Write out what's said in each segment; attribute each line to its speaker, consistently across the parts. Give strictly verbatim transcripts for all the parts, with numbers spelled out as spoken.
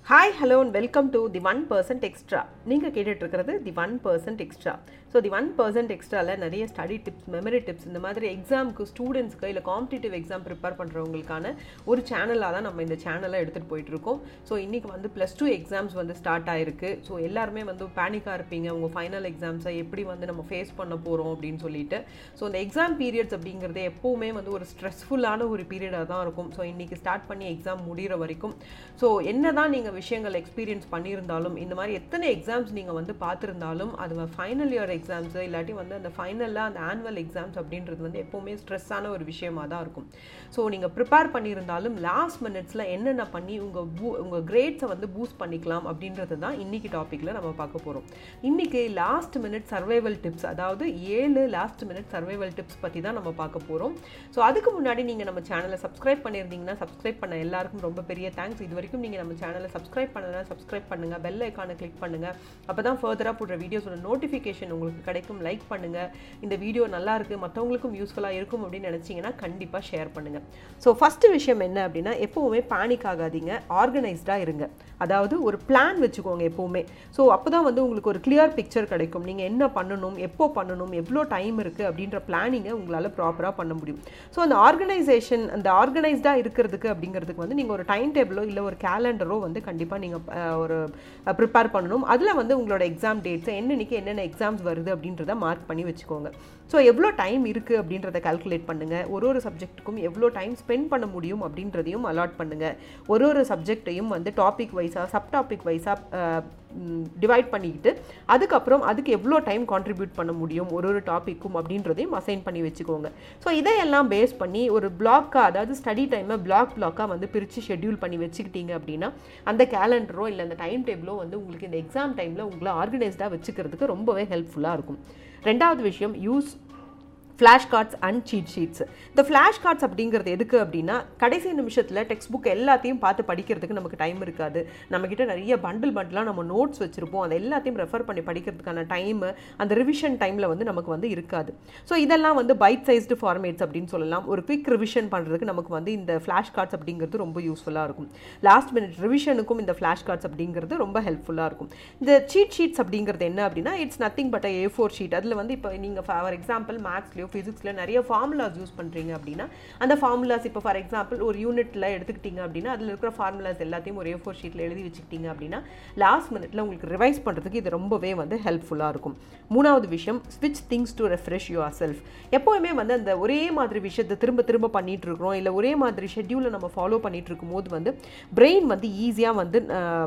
Speaker 1: Hi, hello and welcome to the one percent extra. நீங்க கேட்டுட்டு இருக்கிறது the one percent extra. So the one percent extraல நிறைய study tips, memory tips, இந்த மாதிரி எக்ஸாமுக்கு ஸ்டூடெண்ட்ஸ்க்கு இல்லை காம்படிட்டிவ் எக்ஸாம் ப்ரிப்பேர் பண்ணுறவங்களுக்கான ஒரு சேனலாக தான் நம்ம இந்த சேனலை எடுத்துகிட்டு போயிட்டு இருக்கோம். ஸோ இன்றைக்கி வந்து ப்ளஸ் டூ எக்ஸாம்ஸ் வந்து ஸ்டார்ட் ஆயிருக்கு. ஸோ எல்லாருமே வந்து பேனிக்காக இருப்பீங்க, உங்கள் ஃபைனல் எக்ஸாம்ஸை எப்படி வந்து நம்ம ஃபேஸ் பண்ண போகிறோம் அப்படின்னு சொல்லிட்டு. ஸோ இந்த எக்ஸாம் பீரியட்ஸ் அப்படிங்கிறது எப்போவுமே வந்து ஒரு ஸ்ட்ரெஸ்ஃபுல்லான ஒரு பீரியடாக தான் இருக்கும். ஸோ இன்றைக்கி ஸ்டார்ட் பண்ணி எக்ஸாம் முடிகிற வரைக்கும் ஸோ என்ன தான் நீங்கள் விஷயங்கள் எக்ஸ்பீரியன்ஸ் பண்ணியிருந்தாலும், இந்த மாதிரி எத்தனை எக்ஸாம்ஸ் நீங்கள் வந்து பார்த்துருந்தாலும், அது ஃபைனல் இயர் எக்ஸாம்ஸு இல்லாட்டி வந்து அந்த ஃபைனலாக அந்த ஆனுவல் எக்ஸாம்ஸ் அப்படின்றது வந்து எப்போவுமே ஸ்ட்ரெஸ்ஸான ஒரு விஷயமாக தான் இருக்கும். ஸோ நீங்கள் ப்ரிப்பேர் பண்ணியிருந்தாலும் லாஸ்ட் மினிட்ஸில் என்னென்ன பண்ணி உங்கள் பூ உங்கள் கிரேட்ஸை வந்து பூஸ்ட் பண்ணிக்கலாம் அப்படின்றது தான் இன்றைக்கி டாப்பிக்கில் நம்ம பார்க்க போகிறோம். இன்றைக்கி லாஸ்ட் மினிட் சர்வைவல் டிப்ஸ், அதாவது ஏழு லாஸ்ட் மினிட் சர்வைவல் டிப்ஸ் பற்றி தான் நம்ம பார்க்க போகிறோம். ஸோ அதுக்கு முன்னாடி நீங்கள் நம்ம சேனலை சப்ஸ்கிரைப் பண்ணியிருந்தீங்கன்னா சப்ஸ்கிரைப் பண்ண எல்லாருக்கும் ரொம்ப பெரிய தேங்க்ஸ். இது வரைக்கும் நீங்கள் நம்ம சேனலை சப்ஸ்கிரைப் பண்ணலாம், சப்ஸ்கிரைப் பண்ணுங்கள், பெல் ஐக்கானை கிளிக் பண்ணுங்கள். அப்போ தான் ஃபர்தராக போடுற வீடியோஸோட நோட்டிஃபிகேஷன் உங்களுக்கு கிடைக்கும். லைக் பண்ணுங்கள். இந்த வீடியோ நல்லா இருக்குது, மற்றவங்களுக்கும் யூஸ்ஃபுல்லாக இருக்கும் அப்படின்னு நினச்சிங்கன்னா கண்டிப்பாக ஷேர் பண்ணுங்கள். ஸோ ஃபஸ்ட்டு விஷயம் என்ன அப்படின்னா, எப்போவுமே பேனிக் ஆகாதீங்க, ஆர்கனைஸ்டாக இருங்க. அதாவது ஒரு பிளான் வச்சுக்கோங்க எப்போவுமே. ஸோ அப்போ தான் வந்து உங்களுக்கு ஒரு கிளியர் பிக்சர் கிடைக்கும். நீங்கள் என்ன பண்ணணும், எப்போ பண்ணணும், எவ்வளோ டைம் இருக்குது அப்படின்ற பிளானிங்கை உங்களால் ப்ராப்பராக பண்ண முடியும். ஸோ அந்த ஆர்கனைசேஷன், அந்த ஆர்கனைஸ்டாக இருக்கிறதுக்கு அப்படிங்கிறதுக்கு வந்து நீங்கள் ஒரு டைம் டேபிளோ இல்லை ஒரு கேலண்டரோ வந்து கண்டிப்பாக நீங்கள் ஒரு ப்ரிப்பேர் பண்ணணும். அதில் வந்து உங்களோட எக்ஸாம் டேட்ஸை என்னன்னைக்கு என்னென்ன எக்ஸாம்ஸ் வருது அப்படின்றத மார்க் பண்ணி வச்சுக்கோங்க. ஸோ எவ்வளோ டைம் இருக்குது அப்படின்றத கால்குலேட் பண்ணுங்கள். ஒரு ஒரு சப்ஜெக்ட்டுக்கும் எவ்வளோ டைம் ஸ்பெண்ட் பண்ண முடியும் அப்படின்றதையும் அலாட் பண்ணுங்கள். ஒரு ஒரு சப்ஜெக்டையும் வந்து டாபிக் வைஸாக, சப் டாபிக் வைஸாக டிவைட் பண்ணிக்கிட்டு அதுக்கப்புறம் அதுக்கு எவ்வளோ டைம் கான்ட்ரிபியூட் பண்ண முடியும் ஒரு ஒரு டாப்பிக்கும் அப்படின்றதையும் அசைன் பண்ணி வச்சுக்கோங்க. ஸோ இதையெல்லாம் பேஸ் பண்ணி ஒரு பிளாக்காக, அதாவது ஸ்டடி டைமை பிளாக் பிளாக்காக வந்து பிரித்து ஷெட்யூல் பண்ணி வச்சுக்கிட்டீங்க அப்படின்னா அந்த கேலண்டரோ இல்லை அந்த டைம் டேபிளோ வந்து உங்களுக்கு இந்த எக்ஸாம் டைமில் உங்களை ஆர்கனைஸ்டாக வச்சுக்கிறதுக்கு ரொம்பவே ஹெல்ப்ஃபுல்லாக இருக்கும். ரெண்டாவது விஷயம், use flash cards and cheat sheets. இந்த ஃப்ளாஷ் கார்ட்ஸ் அப்படிங்கிறது எதுக்கு அப்படின்னா, கடைசி நிமிஷத்தில் டெக்ஸ்ட் புக் எல்லாத்தையும் பார்த்து படிக்கிறதுக்கு நமக்கு டைம் இருக்காது. நம்மக்கிட்ட நிறைய பண்டில் பண்டிலாக நம்ம நோட்ஸ் வச்சுருப்போம், அதை எல்லாத்தையும் ரெஃபர் பண்ணி படிக்கிறதுக்கான டைமு அந்த ரிவிஷன் டைமில் வந்து நமக்கு வந்து இருக்காது. ஸோ இதெல்லாம் வந்து பைட் சைஸ்டு ஃபார்மேட்ஸ் அப்படின்னு சொல்லலாம். ஒரு குவிக் ரிவிஷன் பண்ணுறதுக்கு நமக்கு வந்து இந்த ஃப்ளாஷ் கார்ட்ஸ் அப்படிங்கிறது ரொம்ப யூஸ்ஃபுல்லாக இருக்கும். லாஸ்ட் மினிட் ரிவிஷனுக்கும் இந்த ஃப்ளாஷ் கார்ட்ஸ் அப்படிங்கிறது ரொம்ப ஹெல்ப்ஃபுல்லாக இருக்கும். இந்த சீட் ஷீட்ஸ் அப்படிங்கிறது என்ன அப்படின்னா, it's nothing but A four sheet. அதில் வந்து இப்போ நீங்கள் ஃபார் எக்ஸாம்பிள் மேத்ஸ்லேயோ ஃபிசிக்ஸில் நிறைய ஃபார்முலாஸ் யூஸ் பண்ணுறீங்க அப்படின்னா, அந்த ஃபார்முலாஸ் இப்போ ஃபார் எக்ஸாம்பிள் ஒரு யூனிட்டில் எடுத்துக்கிட்டீங்க அப்படின்னா அதில் இருக்கிற ஃபார்முலாஸ் எல்லாத்தையும் ஒரு ஏ ஃபோர் ஷீட்டில் எழுதி வச்சுக்கிட்டீங்க அப்படின்னா லாஸ்ட் மினிட்ல உங்களுக்கு ரிவைஸ் பண்ணுறதுக்கு இது ரொம்பவே வந்து ஹெல்ப்ஃபுல்லாக இருக்கும். மூணாவது விஷயம், ஸ்விட்ச் things to refresh yourself. எப்போவுமே வந்து அந்த ஒரே மாதிரி விஷயத்தை திரும்ப திரும்ப பண்ணிகிட்டு இருக்கிறோம், இல்லை ஒரே மாதிரி ஷெட்யூலை நம்ம ஃபாலோ பண்ணிகிட்டு இருக்கும்போது வந்து பிரெயின் வந்து ஈஸியாக வந்து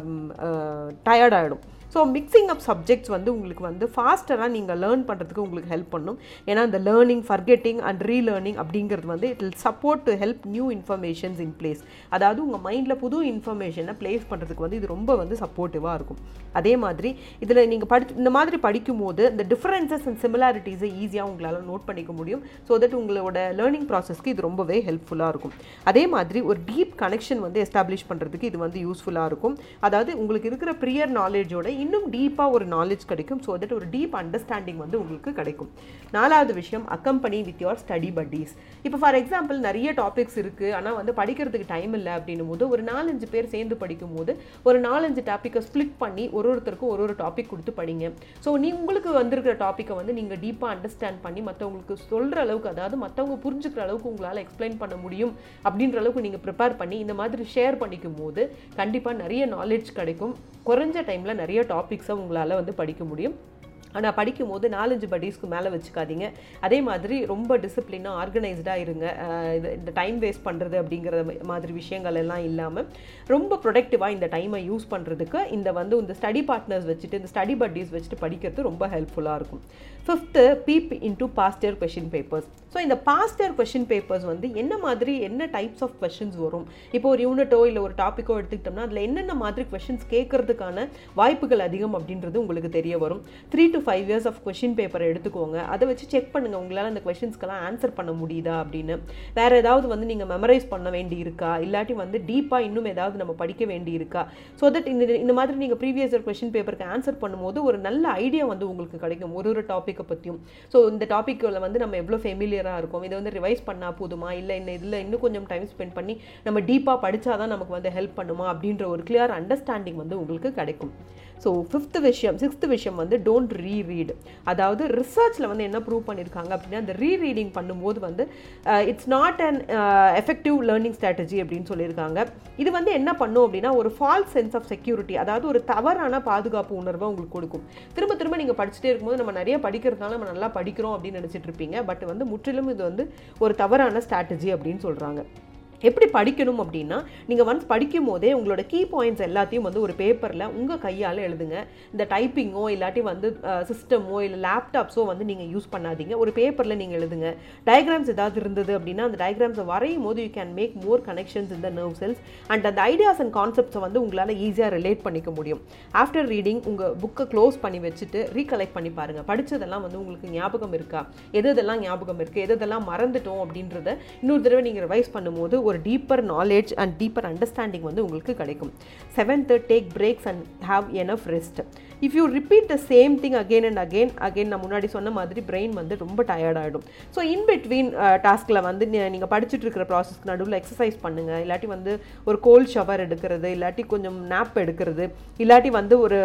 Speaker 1: டயர்ட் ஆகிடும். ஸோ மிக்சிங் அப் சப்ஜெக்ட்ஸ் வந்து உங்களுக்கு வந்து ஃபாஸ்டராக நீங்கள் லேர்ன் பண்ணுறதுக்கு உங்களுக்கு ஹெல்ப் பண்ணும். ஏன்னா இந்த லேர்னிங், ஃபர்கெட்டிங் அண்ட் ரீலேர்னிங் அப்படிங்கிறது வந்து it will support to help new informations in place. அதாவது உங்கள் மைண்டில் புது இன்ஃபர்மேஷனை பிளேஸ் பண்ணுறதுக்கு வந்து இது ரொம்ப வந்து சப்போர்ட்டிவாக இருக்கும். அதே மாதிரி இதில் நீங்கள் படி இந்த மாதிரி படிக்கும்போது இந்த டிஃப்ரென்சஸ் அண்ட் சிமிலாரிட்டிஸை ஈஸியாக உங்களால் நோட் பண்ணிக்க முடியும். ஸோ தட் உங்களோட லேர்னிங் ப்ராசஸ்க்கு இது ரொம்பவே ஹெல்ப்ஃபுல்லாக இருக்கும். அதே மாதிரி ஒரு டீப் கனெக்ஷன் வந்து எஸ்டாப்ளிஷ் பண்ணுறதுக்கு இது வந்து யூஸ்ஃபுல்லாக இருக்கும். அதாவது உங்களுக்கு இருக்கிற ப்ரியர் நாலேஜோட இன்னும் டீப்பாக ஒரு நாலேஜ் கிடைக்கும். ஸோ தட் ஒரு டீப் அண்டர்ஸ்டாண்டிங் வந்து உங்களுக்கு கிடைக்கும். நாலாவது விஷயம், accompany with your study buddies. இப்போ ஃபார் எக்ஸாம்பிள் நிறைய டாபிக்ஸ் இருக்குது, ஆனால் வந்து படிக்கிறதுக்கு டைம் இல்லை அப்படின்னும் போது ஒரு நாலஞ்சு பேர் சேர்ந்து படிக்கும் போது ஒரு நாலஞ்சு டாப்பிக்கை ஸ்ப்ளிட் பண்ணி ஒரு ஒருத்தருக்கும் ஒரு ஒரு டாபிக் கொடுத்து படிங்க. ஸோ நீ உங்களுக்கு வந்திருக்கிற டாப்பிக்கை வந்து நீங்கள் டீப்பாக அண்டர்ஸ்டாண்ட் பண்ணி மற்றவங்களுக்கு சொல்கிற அளவுக்கு, அதாவது மற்றவங்க புரிஞ்சுக்கிற அளவுக்கு உங்களால் எக்ஸ்பிளைன் பண்ண முடியும் அப்படின்ற அளவுக்கு நீங்கள் ப்ரிப்பேர் பண்ணி இந்த மாதிரி ஷேர் பண்ணிக்கும் போது கண்டிப்பாக நிறைய நாலேஜ் கிடைக்கும். குறைஞ்ச டைமில் நிறைய டாபிக்ஸை உங்களால் வந்து படிக்க முடியும். ஆனால் படிக்கும் போது நாலஞ்சு படிஸ்க்கு மேலே வச்சுக்காதீங்க. அதே மாதிரி ரொம்ப டிசிப்ளினாக ஆர்கனைஸ்டாக இருங்க. இது இந்த டைம் வேஸ்ட் பண்ணுறது அப்படிங்கிற மாதிரி விஷயங்கள் எல்லாம் இல்லாமல் ரொம்ப ப்ரொடக்டிவாக இந்த டைமை யூஸ் பண்ணுறதுக்கு இந்த வந்து இந்த ஸ்டடி பார்ட்னர்ஸ் வச்சுட்டு, இந்த ஸ்டடி பட்டீஸ் வச்சுட்டு படிக்கிறது ரொம்ப ஹெல்ப்ஃபுல்லாக இருக்கும். Fifth, peep into past year question papers. So இந்த பாஸ்ட் இயர் கொஷின் பேப்பர்ஸ் வந்து என்ன மாதிரி, என்ன டைப்ஸ் ஆஃப் கொஷின்ஸ் வரும், இப்போ ஒரு யூனிட்டோ இல்லை ஒரு டாப்பிக்கோ எடுத்துக்கிட்டோம்னா அதில் என்னென்ன மாதிரி கொஷின்ஸ் கேட்கறதுக்கான வாய்ப்புகள் அதிகம் அப்படின்றது உங்களுக்கு தெரிய வரும். Three to to five years of question பேப்பரை எடுத்துக்கோங்க. அதை வச்சு செக் பண்ணுங்கள் உங்களால் அந்த கொஷின்ஸ்க்கெல்லாம் ஆன்சர் பண்ண முடியுதா அப்படின்னு. வேறு ஏதாவது வந்து நீங்கள் மெமரைஸ் பண்ண வேண்டி இருக்கா, இல்லாட்டி வந்து டீப்பாக இன்னும் ஏதாவது நம்ம படிக்க வேண்டி இருக்கா. ஸோ தட் இந்த இந்த மாதிரி நீங்கள் ப்ரீவியஸ் இயர் கொஷின் பேப்பருக்கு ஆன்சர் பண்ணும்போது ஒரு நல்ல ஐடியா வந்து உங்களுக்கு கிடைக்கும் ஒரு ஒரு டாப்பிக்கை பற்றியும். ஸோ இந்த டாப்பிக்கில் வந்து நம்ம எவ்வளோ ஃபெமிலியராக இருக்கும், இதை வந்து ரிவைஸ் பண்ணால் போதுமா, இல்லை இந்த இதில் இன்னும் கொஞ்சம் டைம் ஸ்பெண்ட் பண்ணி நம்ம டீப்பாக படித்தாதான் நமக்கு வந்து ஹெல்ப் பண்ணுமா அப்படின்ற ஒரு கிளியர் அண்டர்ஸ்டாண்டிங் வந்து உங்களுக்கு கிடைக்கும். ஸோ ஃபிஃப்த்து விஷயம் சிக்ஸ்த்து விஷயம் வந்து டோன்ட் ரீரீட். அதாவது ரிசர்ச்சில் வந்து என்ன ப்ரூவ் பண்ணியிருக்காங்க அப்படின்னா, அந்த ரீரீடிங் பண்ணும்போது வந்து it's not an effective learning strategy அப்படின்னு சொல்லியிருக்காங்க. இது வந்து என்ன பண்ணும் அப்படின்னா ஒரு ஃபால்ஸ் சென்ஸ் ஆஃப் செக்யூரிட்டி, அதாவது ஒரு தவறான பாதுகாப்பு உணர்வை உங்களுக்கு கொடுக்கும். திரும்ப திரும்ப நீங்கள் படிச்சுட்டே இருக்கும்போது நம்ம நிறைய படிக்கிறதுனால நம்ம நல்லா படிக்கிறோம் அப்படின்னு நினச்சிட்டு இருப்பீங்க. பட் வந்து முற்றிலும் இது வந்து ஒரு தவறான ஸ்ட்ராட்டஜி அப்படின்னு சொல்கிறாங்க. எப்படி படிக்கணும் அப்படின்னா, நீங்கள் ஒன்ஸ் படிக்கும் போதே உங்களோட கீ பாயிண்ட்ஸ் எல்லாத்தையும் வந்து ஒரு பேப்பரில் உங்கள் கையால் எழுதுங்க. இந்த டைப்பிங்கோ இல்லாட்டி வந்து சிஸ்டமோ இல்லை லேப்டாப்ஸோ வந்து நீங்கள் யூஸ் பண்ணாதீங்க. ஒரு பேப்பரில் நீங்கள் எழுதுங்க. டயக்ராம்ஸ் ஏதாவது இருந்தது அப்படின்னா அந்த டயக்ராம்ஸை வரையும் போது you can make more connections in the nerve cells and அந்த ஐடியாஸ் அண்ட் கான்செப்ட்ஸை வந்து உங்களால் ஈஸியாக ரிலேட் பண்ணிக்க முடியும். ஆஃப்டர் ரீடிங் உங்கள் புக்கை க்ளோஸ் பண்ணி வச்சுட்டு ரீகலெக்ட் பண்ணி பாருங்கள். படித்ததெல்லாம் வந்து உங்களுக்கு ஞாபகம் இருக்கா, எது எதெல்லாம் ஞாபகம் இருக்குது, எது எதெல்லாம் மறந்துட்டோம் அப்படின்றத இன்னொரு தடவை நீங்கள் ரிவைஸ் பண்ணும்போது ஒரு deeper knowledge and deeper understanding வந்து உங்களுக்கு கிடைக்கும். Seventh, take breaks and have enough rest. If you repeat the same thing again and again again நான் முன்னாடி சொன்ன மாதிரி பிரெயின் வந்து ரொம்ப டயர்ட் ஆகிடும். ஸோ இன் பிட்வீன் டாஸ்கில் வந்து நீங்கள் படிச்சுட்டு இருக்கிற ப்ராசஸ்க்கு நடுவில் எக்ஸசைஸ் பண்ணுங்கள். இல்லாட்டி வந்து ஒரு கோல்ட் ஷவர் எடுக்கிறது, இல்லாட்டி கொஞ்சம் நாப் எடுக்கிறது, இல்லாட்டி வந்து ஒரு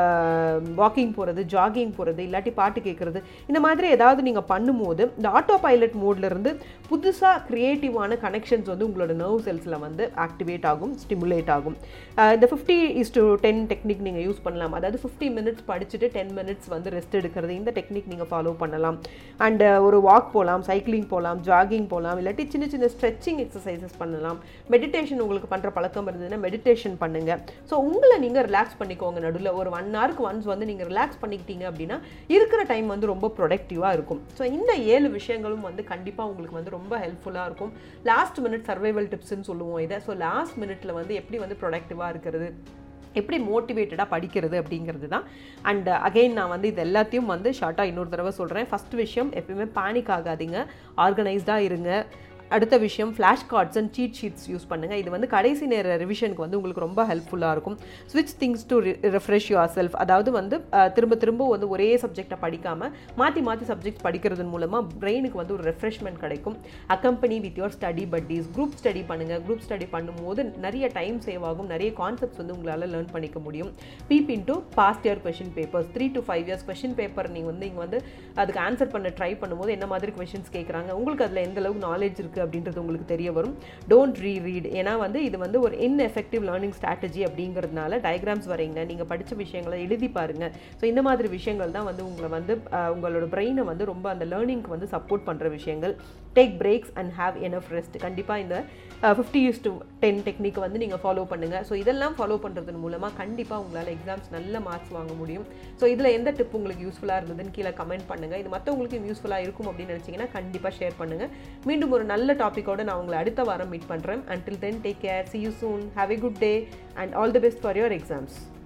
Speaker 1: வாக்கிங் போகிறது, ஜாகிங் போகிறது, இல்லாட்டி பாட்டு கேட்குறது, இந்த மாதிரி ஏதாவது நீங்கள் பண்ணும்போது இந்த ஆட்டோ பைலட் மோட்லேருந்து புதுசாக க்ரியேட்டிவான கனெக்ஷன்ஸ் வந்து உங்களோட நர்வ் செல்ஸில் வந்து ஆக்டிவேட் ஆகும், ஸ்டிமுலேட் ஆகும். இந்த fifty is to ten technique நீங்கள் யூஸ் பண்ணலாம். அதாவது ஃபிஃப்டி மினிட்ஸ் படிச்சுட்டு டென் மினிட்ஸ் வந்து ரெஸ்ட் எடுக்கிறது, இந்த டெக்னிக் நீங்கள் ஃபாலோ பண்ணலாம். அண்ட் ஒரு வாக் போகலாம், சைக்கிளிங் போகலாம், ஜாகிங் போகலாம், இல்லாட்டி சின்ன சின்ன ஸ்ட்ரெச்சிங் எக்ஸசைசஸ் பண்ணலாம். மெடிடேஷன் உங்களுக்கு பண்ணுற பழக்கம் இருந்ததுன்னா மெடிடேஷன் பண்ணுங்கள். ஸோ உங்களை நீங்கள் ரிலாக்ஸ் பண்ணிக்கோங்க. நடுவில் ஒரு ஒன் ஹவருக்கு ஒன்ஸ் வந்து நீங்கள் ரிலாக்ஸ் பண்ணிக்கிட்டீங்க அப்படின்னா இருக்கிற டைம் வந்து ரொம்ப ப்ரொடக்டிவாக இருக்கும். ஸோ இந்த ஏழு விஷயங்களும் வந்து கண்டிப்பாக உங்களுக்கு வந்து ரொம்ப ஹெல்ப்ஃபுல்லாக இருக்கும். லாஸ்ட் மினிட் சர்வைவல் டிப்ஸ்ன்னு சொல்லுவோம் இதை. ஸோ லாஸ்ட் மினிட்ல வந்து எப்படி வந்து ப்ரொடக்டிவாக இருக்கிறது, எப்படி மோட்டிவேட்டடாக படிக்கிறது அப்படிங்கிறது தான். அண்ட் அகெயின் நான் வந்து இது எல்லாத்தையும் வந்து ஷார்ட்டாக இன்னொரு தடவை சொல்கிறேன். ஃபஸ்ட் விஷயம், எப்பயுமே பேனிக் ஆகாதீங்க, ஆர்கனைஸ்டாக இருங்க. அடுத்த விஷயம், flash cards and cheat sheets use பண்ணுங்கள். இது வந்து கடைசி நேர ரிவிஷனுக்கு வந்து உங்களுக்கு ரொம்ப ஹெல்ப்ஃபுல்லாக இருக்கும். ஸ்விட்ச் things to refresh yourself. அதாவது வந்து திரும்ப திரும்ப வந்து ஒரே சப்ஜெக்டை படிக்காமல் மாற்றி மாற்றி சப்ஜெக்ட் படிக்கிறது மூலமாக பிரெயினுக்கு வந்து ஒரு ரெஃப்ரெஷ்மெண்ட் கிடைக்கும். Accompany with your study buddies. Group study பண்ணுங்கள். குரூப் ஸ்டடி பண்ணும்போது நிறைய டைம் சேவ் ஆகும், நிறைய கான்செப்ட்ஸ் வந்து உங்களால் லேர்ன் பண்ணிக்க முடியும். Peep into past year question papers. Three to five years question paper நீங்கள் வந்து இங்கே வந்து அதுக்கு ஆன்சர் பண்ண ட்ரை பண்ணும்போது என்ன மாதிரி கொஷின்ஸ் கேட்குறாங்க, உங்களுக்கு அதில் எந்த அளவுக்கு நாலேஜ் இருக்குது அப்படின்றது உங்களுக்கு தெரிய வரும். Don't reread. ஏன்னா வந்து இது வந்து ஒரு இன்எஃபெக்டிவ் லேர்னிங் ஸ்ட்ராட்டஜி அப்படிங்கிறதுனால டயக்ராம்ஸ் வரைங்க, நீங்கள் படித்த விஷயங்களை எழுதி பாருங்கள். ஸோ இந்த மாதிரி விஷயங்கள் தான் வந்து உங்களை வந்து உங்களோட பிரெயினை வந்து ரொம்ப அந்த லேர்னிங்க்கு வந்து சப்போர்ட் பண்ணுற விஷயங்கள். Take breaks and have enough rest. கண்டிப்பாக இந்த fifty use to ten technique வந்து நீங்கள் ஃபாலோ பண்ணுங்கள். ஸோ இதெல்லாம் ஃபாலோ பண்ணுறது மூலமாக கண்டிப்பாக உங்களால் எக்ஸாம்ஸ் நல்ல மார்க்ஸ் வாங்க முடியும். ஸோ இதில் எந்த டிப் உங்களுக்கு யூஸ்ஃபுல்லாக இருந்ததுன்னு கீழே கமெண்ட் பண்ணுங்கள். இது மற்றவங்களுக்கு யூஸ்ஃபுல்லாக இருக்கும் அப்படின்னு நினச்சிங்கன்னா கண்டிப்பாக ஷேர் பண்ணுங்கள். மீண்டும் ஒரு நல்ல டாபிக்கோட நான் உங்களை அடுத்த வாரம் மீட் பண்ணுறேன். Until then, take care. See you soon. Have a good day and all the best for your exams.